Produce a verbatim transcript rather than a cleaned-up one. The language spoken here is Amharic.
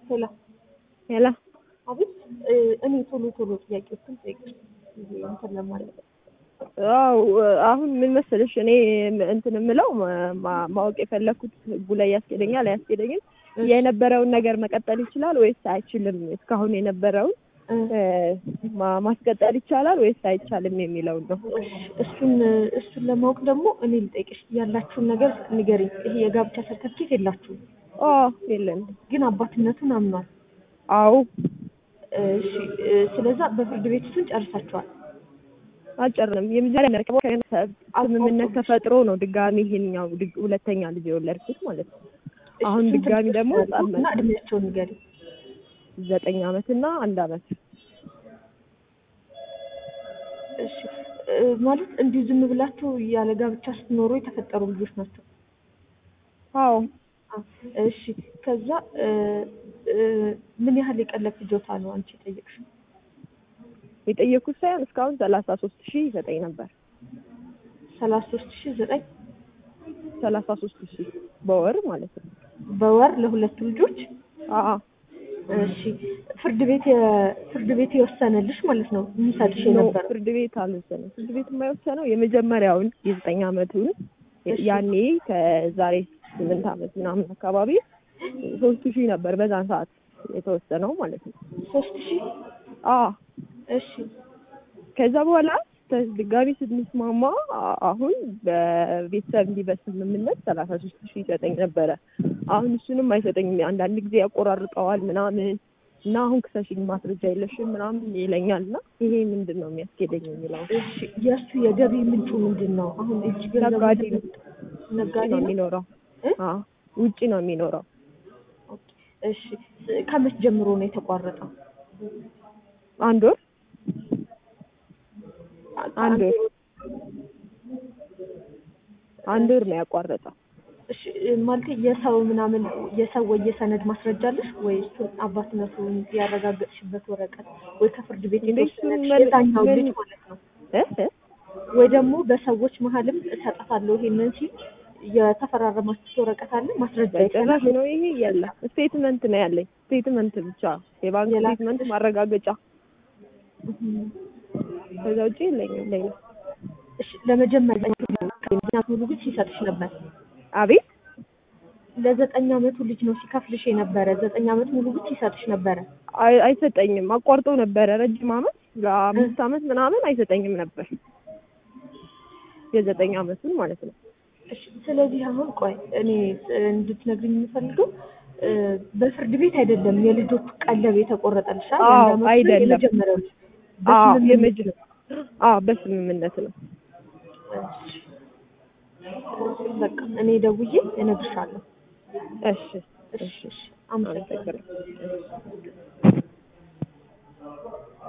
ሄላ ሄላ አቤት። እኔ ቶሎ ቶሎ ጥያቄዎችን ጠይቅሽ እንትን ለማለት አው አሁን ምን መሰለሽ እኔ እንትን የምለው ማወቅ የፈለኩት ህጉ ላይ ያስኬደኛል አያስኬደኝም የነበረውን ነገር መቀጠል ይችላል ወይስ አይችልም እስካሁን የነበረውን ማስቀጠል ይቻላል ወይስ አይቻልም የሚለው ነው። እሱን እሱን ለማወቅ ደግሞ እኔ ልጠይቅሽ ያላችሁን ነገር ንገሪኝ። ይሄ የጋብቻ ሰርተፍኬት የላችሁም? አዎ የለም። ግን አባትነቱን አምኗል? አዎ። እሺ ስለዛ በፍርድ ቤት እሱን ጨርሳችኋል? አልጨረስንም። የመጀመሪያ መርከቦ ስምምነት ተፈጥሮ ነው ድጋሚ ይሄኛው ሁለተኛ ልጅ የወለድኩት ማለት ነው። አሁን ድጋሚ ደግሞ ጻፈና እድሜያቸውን ንገሪኝ። ዘጠኝ አመት እና አንድ አመት። እሺ ማለት እንዲህ ዝም ብላችሁ ያለ ጋብቻ ስትኖሩ የተፈጠሩ ልጆች ናቸው? አዎ። እሺ ከዛ ምን ያህል የቀለብ ፍጆታ ነው አንቺ የጠየቅሽው? የጠየኩት ሳይሆን እስካሁን ሰላሳ ሶስት ሺህ ዘጠኝ ነበር። ሰላሳ ሶስት ሺህ ዘጠኝ ሰላሳ ሶስት ሺህ በወር ማለት ነው። በወር ለሁለት ልጆች? አዎ። እሺ ፍርድ ቤት ፍርድ ቤት የወሰነልሽ ማለት ነው የሚሰጥሽ ነበር? ፍርድ ቤት አልወሰነም። ፍርድ ቤት የማይወሰነው የመጀመሪያውን የዘጠኝ አመቱን ያኔ ከዛሬ ስምንት አመት ምናምን አካባቢ ሶስት ሺህ ነበር በዛን ሰዓት የተወሰነው ማለት ነው። ሶስት ሺህ? አዎ። እሺ ከዛ በኋላ ድጋሚ ስንስማማ አሁን በቤተሰብ እንዲበስምምነት ሰላሳ ሶስት ሺህ ዘጠኝ ነበረ። አሁን እሱንም አይሰጠኝም። አንዳንድ ጊዜ ያቆራርጠዋል ምናምን እና አሁን ክሰሽኝ ማስረጃ የለሽም ምናምን ይለኛልና ይሄ ምንድነው የሚያስኬደኝ የሚለው። እሺ የሱ የገቢ ምንጩ ምንድነው? አሁን እጅ ገንዘብ ነጋዴ ነጋዴ ነው የሚኖረው? አዎ ውጪ ነው የሚኖረው። እሺ ከመቼ ጀምሮ ነው የተቋረጠው? አንድ ወር አንድ ወር አንድ ወር ነው ያቋረጠው። እሺ ማለት የሰው ምናምን የሰው የሰነድ ማስረጃ አለሽ ወይ? እሱን አባትነቱን ያረጋገጥሽበት ወረቀት ወይ ከፍርድ ቤት የተወሰነልሽ የዛኛው ልጅ ማለት ነው እ ወይ ደግሞ በሰዎች መሀልም እሰጣታለሁ ይሄንን ሲል የተፈራረማችሁት ወረቀት አለ ማስረጃ ይጨራሽ ነው? ይሄ ያለ ስቴትመንት ነው ያለኝ። ስቴትመንት ብቻ የባንክ ስቴትመንት ማረጋገጫ ከዛ ውጪ የለኝም ሌላ። እሺ ለመጀመሪያ ሙሉ ልጅ ሲሰጥሽ ነበር? አቤት ለዘጠኝ አመቱ ልጅ ነው ሲከፍልሽ የነበረ? ዘጠኝ አመት ሙሉ ልጅ ሲሰጥሽ ነበረ? አይ አይሰጠኝም። አቋርጦ ነበረ ረጅም አመት ለአምስት አመት ምናምን አይሰጠኝም ነበር የዘጠኝ አመቱን ማለት ነው። እሺ ስለዚህ አሁን ቆይ እኔ እንድትነግሪኝ የምፈልገው በፍርድ ቤት አይደለም የልጆቹ ቀለብ የተቆረጠልሽ አይደል? አይደለም የመጀመሪያው አዎ የመጀመሪያው አዎ በስምምነት ነው። በቃ እኔ ደውዬ እነግርሻለሁ። እሺ እሺ እሺ አመሰግናለሁ።